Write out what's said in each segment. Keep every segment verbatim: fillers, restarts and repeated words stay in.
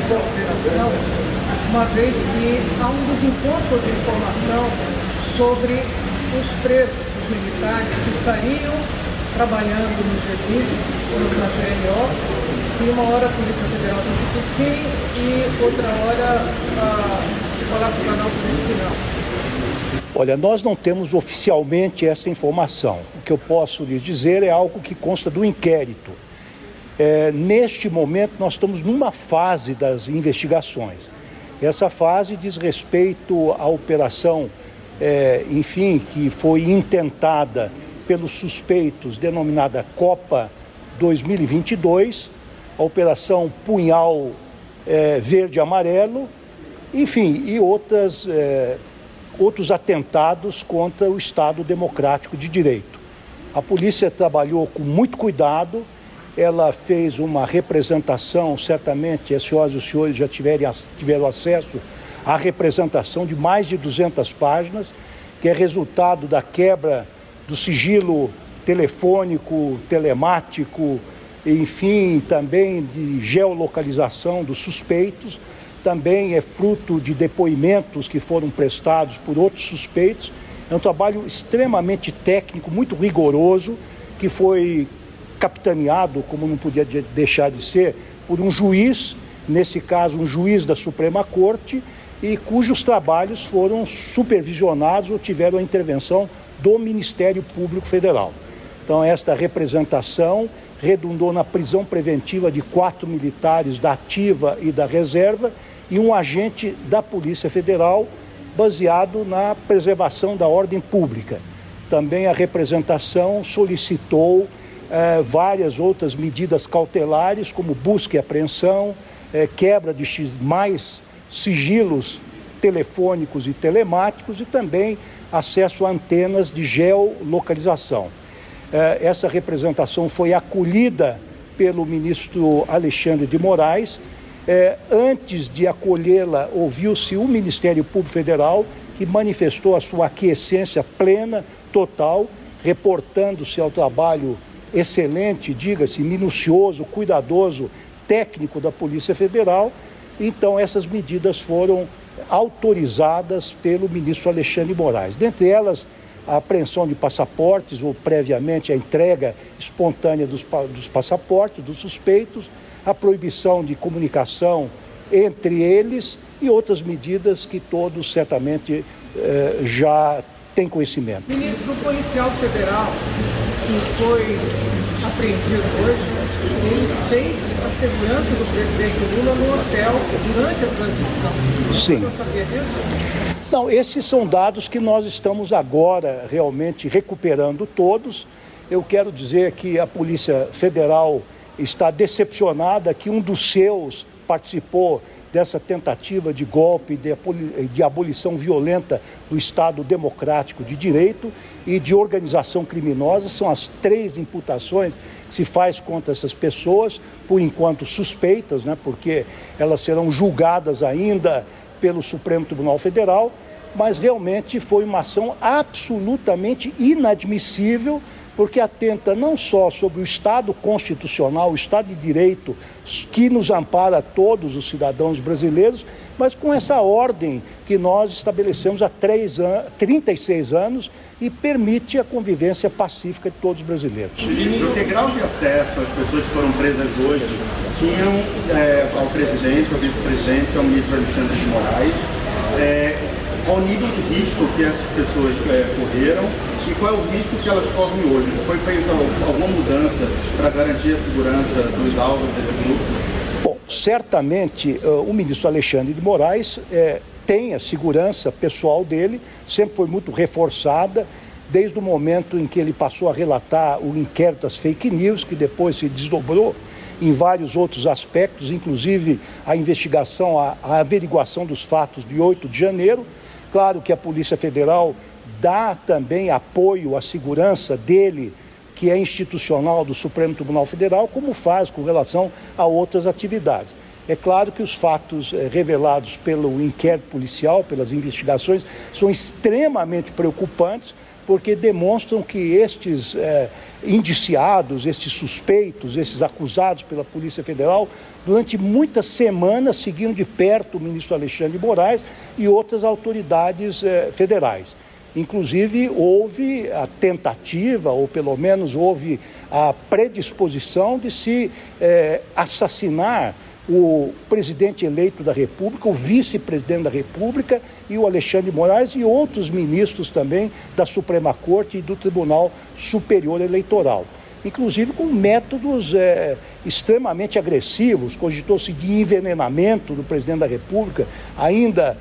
dessa operação, uma vez que há um desencontro de informação sobre os presos, os militares que estariam trabalhando nos edifícios, na G L O, e uma hora a Polícia Federal disse que sim, e outra hora a Palácio Planalto disse que não. Olha, nós não temos oficialmente essa informação. O que eu posso lhe dizer é algo que consta do inquérito. É, neste momento, nós estamos numa fase das investigações. Essa fase diz respeito à operação, é, enfim, que foi intentada pelos suspeitos, denominada Copa dois mil e vinte e dois, a Operação Punhal é, Verde e Amarelo, enfim, e outras... É, outros atentados contra o Estado Democrático de Direito. A polícia trabalhou com muito cuidado, ela fez uma representação, certamente as senhoras e os senhores já tiverem, tiveram acesso à representação de mais de duzentas páginas, que é resultado da quebra do sigilo telefônico, telemático, enfim, também de geolocalização dos suspeitos. Também é fruto de depoimentos que foram prestados por outros suspeitos. É um trabalho extremamente técnico, muito rigoroso, que foi capitaneado, como não podia deixar de ser, por um juiz, nesse caso um juiz da Suprema Corte, e cujos trabalhos foram supervisionados ou tiveram a intervenção do Ministério Público Federal. Então, esta representação redundou na prisão preventiva de quatro militares da ativa e da reserva e um agente da Polícia Federal, baseado na preservação da ordem pública. Também a representação solicitou eh, várias outras medidas cautelares, como busca e apreensão, eh, quebra de X mais sigilos telefônicos e telemáticos e também acesso a antenas de geolocalização. Eh, essa representação foi acolhida pelo ministro Alexandre de Moraes. Eh, antes de acolhê-la, ouviu-se o Ministério Público Federal, que manifestou a sua aquiescência plena, total, reportando-se ao trabalho excelente, diga-se, minucioso, cuidadoso, técnico da Polícia Federal. Então, essas medidas foram autorizadas pelo ministro Alexandre de Moraes. Dentre elas, a apreensão de passaportes, ou previamente a entrega espontânea dos, dos passaportes dos suspeitos, a proibição de comunicação entre eles e outras medidas que todos certamente eh, já têm conhecimento. Ministro, o policial federal que foi apreendido hoje, ele fez a segurança do presidente Lula no hotel durante a transição. Sim. Você sabia disso? Não, esses são dados que nós estamos agora realmente recuperando todos. Eu quero dizer que a Polícia Federal está decepcionada que um dos seus participou dessa tentativa de golpe, de, de abolição violenta do Estado Democrático de Direito e de organização criminosa. São as três imputações que se faz contra essas pessoas, por enquanto suspeitas, né, porque elas serão julgadas ainda pelo Supremo Tribunal Federal, mas realmente foi uma ação absolutamente inadmissível, porque atenta não só sobre o Estado constitucional, o Estado de Direito que nos ampara a todos os cidadãos brasileiros, mas com essa ordem que nós estabelecemos há três an- trinta e seis anos e permite a convivência pacífica de todos os brasileiros. Ministro, que grau de acesso as pessoas que foram presas hoje tinham é, ao presidente, ao vice-presidente, ao ministro Alexandre de Moraes? É, qual o nível de risco que essas pessoas é, correram e qual é o risco que elas correm hoje? Foi feita alguma mudança para garantir a segurança dos alvos desse grupo? Bom, certamente uh, o ministro Alexandre de Moraes eh, tem a segurança pessoal dele, sempre foi muito reforçada, desde o momento em que ele passou a relatar o inquérito das fake news, que depois se desdobrou em vários outros aspectos, inclusive a investigação, a, a averiguação dos fatos de oito de janeiro. Claro que a Polícia Federal dá também apoio à segurança dele, que é institucional do Supremo Tribunal Federal, como faz com relação a outras atividades. É claro que os fatos eh, revelados pelo inquérito policial, pelas investigações, são extremamente preocupantes, porque demonstram que estes eh, indiciados, estes suspeitos, esses acusados pela Polícia Federal, durante muitas semanas seguiram de perto o ministro Alexandre de Moraes e outras autoridades eh, federais. Inclusive, houve a tentativa, ou pelo menos houve a predisposição de se eh, assassinar o presidente eleito da República, o vice-presidente da República e o Alexandre de Moraes e outros ministros também da Suprema Corte e do Tribunal Superior Eleitoral. Inclusive com métodos eh, extremamente agressivos, cogitou-se de envenenamento do presidente da República, ainda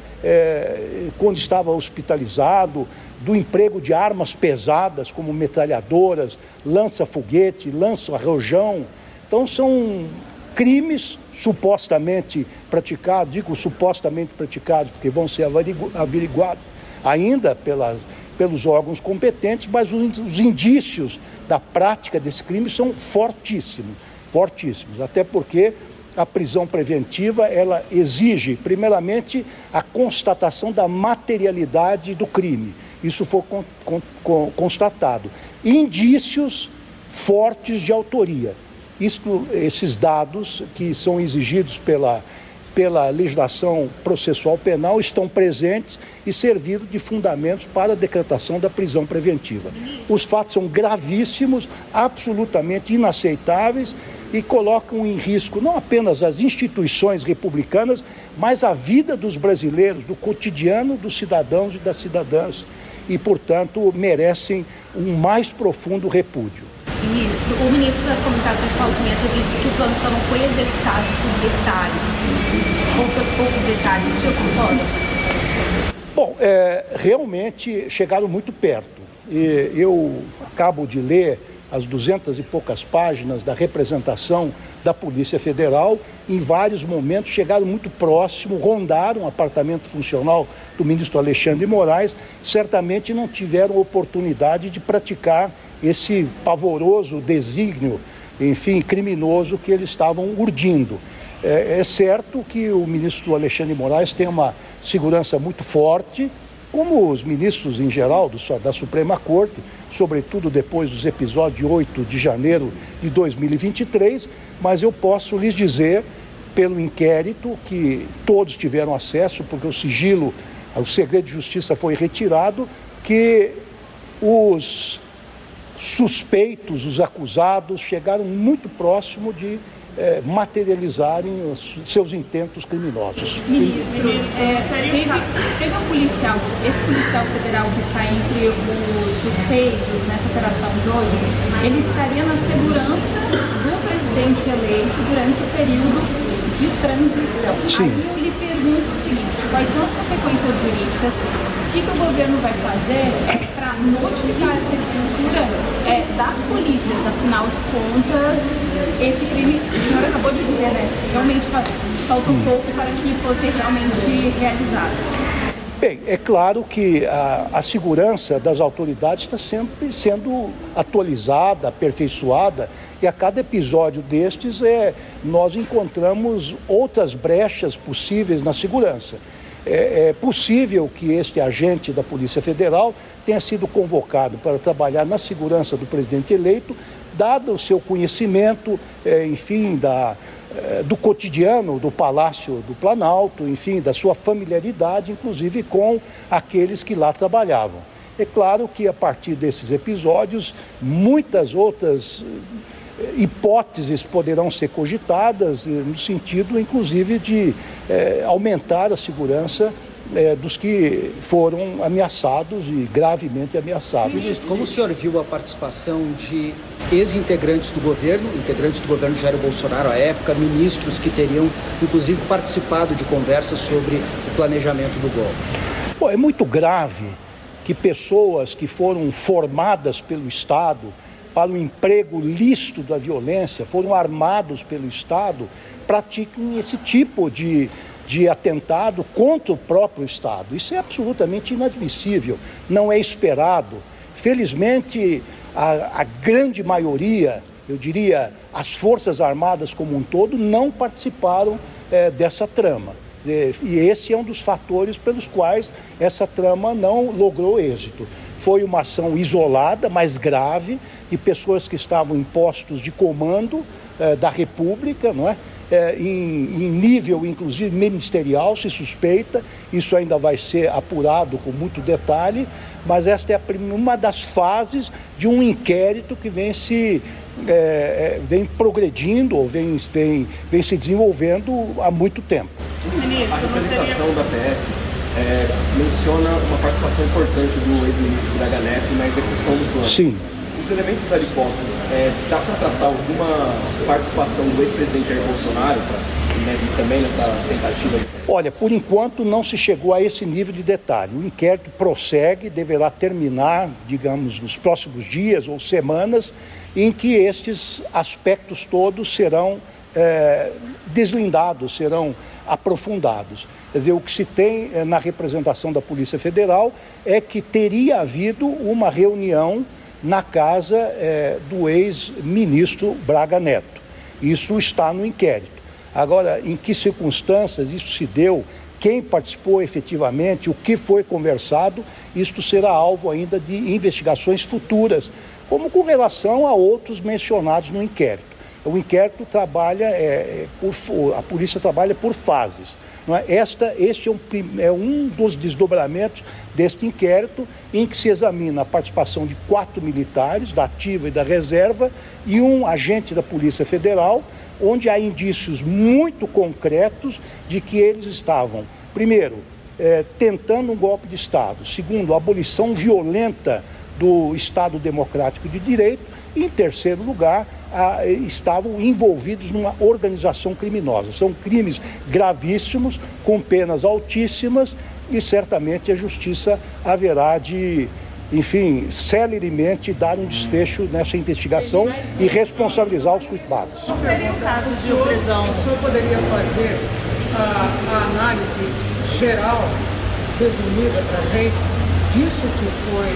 eh, quando estava hospitalizado, do emprego de armas pesadas como metralhadoras, lança-foguete, lança-rojão. Então são crimes supostamente praticados, digo supostamente praticados porque vão ser averiguados ainda pelas, pelos órgãos competentes, mas os, os indícios da prática desse crime são fortíssimos, fortíssimos, até porque a prisão preventiva, ela exige, primeiramente, a constatação da materialidade do crime. Isso foi con, con, con, constatado. Indícios fortes de autoria. Isso, esses dados que são exigidos pela, pela legislação processual penal estão presentes e servindo de fundamentos para a decretação da prisão preventiva. Os fatos são gravíssimos, absolutamente inaceitáveis e colocam em risco não apenas as instituições republicanas, mas a vida dos brasileiros, do cotidiano dos cidadãos e das cidadãs e, portanto, merecem um mais profundo repúdio. Ministro, o ministro das Comunicações, Paulo Pimenta, disse que o plano só não foi executado por detalhes, poucos, poucos detalhes. O senhor concorda? Bom, é, realmente chegaram muito perto. E eu acabo de ler as duzentas e poucas páginas da representação da Polícia Federal. Em vários momentos chegaram muito próximo, rondaram o apartamento funcional do ministro Alexandre de Moraes, certamente não tiveram oportunidade de praticar esse pavoroso desígnio, enfim, criminoso que eles estavam urdindo. É, é certo que o ministro Alexandre de Moraes tem uma segurança muito forte, como os ministros em geral do, da Suprema Corte, sobretudo depois dos episódios de oito de janeiro de dois mil e vinte e três, mas eu posso lhes dizer, pelo inquérito, que todos tiveram acesso, porque o sigilo, o segredo de justiça foi retirado, que os suspeitos, os acusados, chegaram muito próximo de eh, materializarem os seus intentos criminosos. Ministro, é, teve, teve um policial, esse policial federal que está entre os suspeitos nessa operação de hoje, ele estaria na segurança do presidente eleito durante o período de transição. Sim. Aí eu lhe pergunto o seguinte, quais são as consequências jurídicas? O que, que o governo vai fazer para modificar essa estrutura é, das polícias? Afinal de contas, esse crime, o senhor acabou de dizer, né? Realmente faltou um pouco para que fosse realmente realizado. Bem, é claro que a, a segurança das autoridades está sempre sendo atualizada, aperfeiçoada, e a cada episódio destes é, nós encontramos outras brechas possíveis na segurança. É, é possível que este agente da Polícia Federal tenha sido convocado para trabalhar na segurança do presidente eleito, dado o seu conhecimento, é, enfim, da, é, do cotidiano do Palácio do Planalto, enfim, da sua familiaridade, inclusive com aqueles que lá trabalhavam. É claro que a partir desses episódios, muitas outras hipóteses poderão ser cogitadas, no sentido, inclusive, de eh, aumentar a segurança eh, dos que foram ameaçados e gravemente ameaçados. Ministro, como o senhor viu a participação de ex-integrantes do governo, integrantes do governo Jair Bolsonaro à época, ministros que teriam, inclusive, participado de conversas sobre o planejamento do golpe? Bom, é muito grave que pessoas que foram formadas pelo Estado para o emprego lícito da violência, foram armados pelo Estado, pratiquem esse tipo de, de atentado contra o próprio Estado. Isso é absolutamente inadmissível, não é esperado. Felizmente, a, a grande maioria, eu diria, as Forças Armadas como um todo, não participaram é, dessa trama. E esse é um dos fatores pelos quais essa trama não logrou êxito. Foi uma ação isolada, mas grave, de pessoas que estavam em postos de comando eh, da República, não é? Eh, em, em nível, inclusive, ministerial, se suspeita. Isso ainda vai ser apurado com muito detalhe, mas esta é a, uma das fases de um inquérito que vem se... É, vem progredindo ou vem, vem, vem se desenvolvendo há muito tempo. A representação da P F é, menciona uma participação importante do ex-ministro Braga Neto na execução do plano. Sim. Os elementos ali postos, é, dá para traçar alguma participação do ex-presidente Jair Bolsonaro nesse, também nessa tentativa? Olha, por enquanto não se chegou a esse nível de detalhe. O inquérito prossegue, deverá terminar, digamos, nos próximos dias ou semanas, em que estes aspectos todos serão é, deslindados, serão aprofundados. Quer dizer, o que se tem é, na representação da Polícia Federal é que teria havido uma reunião na casa é, do ex-ministro Braga Neto. Isso está no inquérito. Agora, em que circunstâncias isso se deu, quem participou efetivamente, o que foi conversado, isto será alvo ainda de investigações futuras, como com relação a outros mencionados no inquérito. O inquérito trabalha, é, por, a polícia trabalha por fases. Não é? Esta, este é um, é um dos desdobramentos deste inquérito, em que se examina a participação de quatro militares, da ativa e da reserva, e um agente da Polícia Federal, onde há indícios muito concretos de que eles estavam, primeiro, é, tentando um golpe de Estado, segundo, a abolição violenta do Estado Democrático de Direito, e, em terceiro lugar, a, estavam envolvidos numa organização criminosa. São crimes gravíssimos, com penas altíssimas, e certamente a Justiça haverá de, enfim, celeremente dar um desfecho nessa investigação e responsabilizar os culpados. Qual seria o caso de prisão? O senhor poderia fazer a, a análise geral, resumida para a gente, disso que foi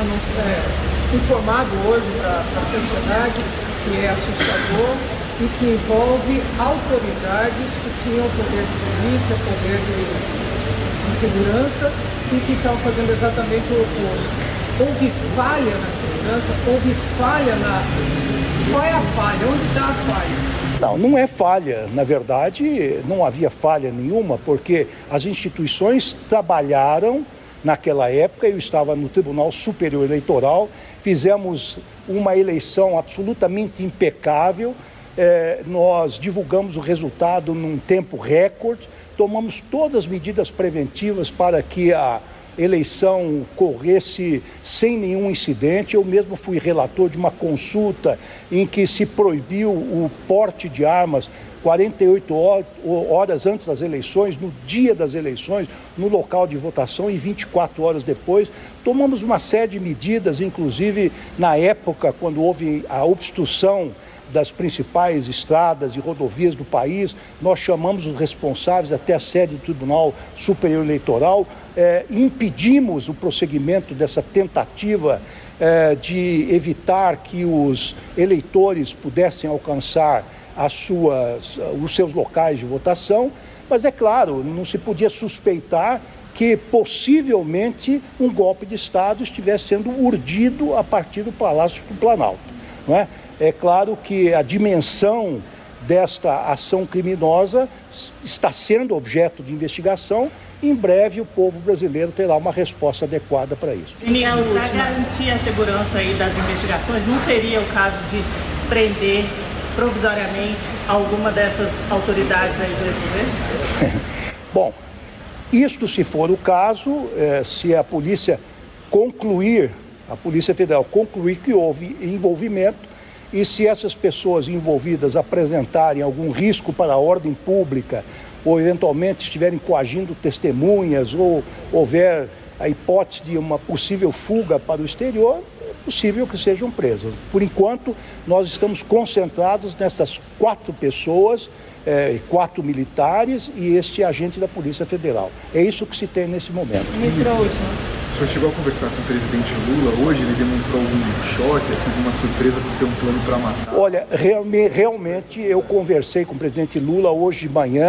é, informado hoje para a sociedade, que é assustador e que envolve autoridades que tinham poder de polícia, poder de, de segurança e que estavam fazendo exatamente o oposto. Houve falha na segurança, houve falha na... Qual é a falha? Onde está a falha? Não, não é falha. Na verdade, não havia falha nenhuma, porque as instituições trabalharam naquela época. Eu estava no Tribunal Superior Eleitoral, fizemos uma eleição absolutamente impecável, é, nós divulgamos o resultado num tempo recorde, tomamos todas as medidas preventivas para que a eleição corresse sem nenhum incidente. Eu mesmo fui relator de uma consulta em que se proibiu o porte de armas quarenta e oito horas antes das eleições, no dia das eleições, no local de votação, e vinte e quatro horas depois. Tomamos uma série de medidas, inclusive na época, quando houve a obstrução das principais estradas e rodovias do país, nós chamamos os responsáveis até a sede do Tribunal Superior Eleitoral, eh, impedimos o prosseguimento dessa tentativa eh, de evitar que os eleitores pudessem alcançar as suas, os seus locais de votação, mas é claro, não se podia suspeitar que possivelmente um golpe de Estado estivesse sendo urdido a partir do Palácio do Planalto, não é? É claro que a dimensão desta ação criminosa está sendo objeto de investigação. Em breve o povo brasileiro terá uma resposta adequada para isso. Ministro, para garantir a segurança aí das investigações, não seria o caso de prender provisoriamente alguma dessas autoridades aí do ex-governo? Bom, isto se for o caso, eh, se a polícia concluir, a Polícia Federal concluir que houve envolvimento, e se essas pessoas envolvidas apresentarem algum risco para a ordem pública, ou eventualmente estiverem coagindo testemunhas, ou houver a hipótese de uma possível fuga para o exterior, é possível que sejam presas. Por enquanto, nós estamos concentrados nessas quatro pessoas, eh, quatro militares e este agente da Polícia Federal. É isso que se tem nesse momento. Ministro, última. O senhor chegou a conversar com o presidente Lula hoje? Ele demonstrou algum choque, assim, alguma surpresa por ter um plano para matar? Olha, realmente eu conversei com o presidente Lula hoje de manhã,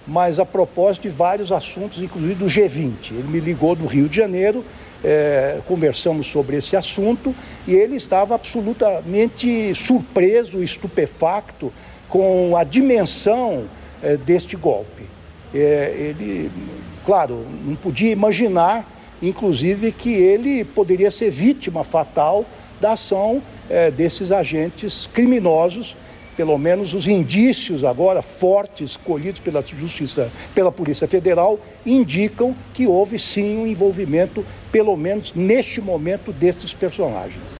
mas a propósito de vários assuntos, inclusive do G vinte. Ele me ligou do Rio de Janeiro, é, conversamos sobre esse assunto e ele estava absolutamente surpreso, estupefacto com a dimensão é, deste golpe. É, ele, claro, não podia imaginar, inclusive, que ele poderia ser vítima fatal da ação é, desses agentes criminosos. Pelo menos os indícios agora fortes colhidos pela Justiça, pela Polícia Federal, indicam que houve sim um envolvimento, pelo menos neste momento, destes personagens.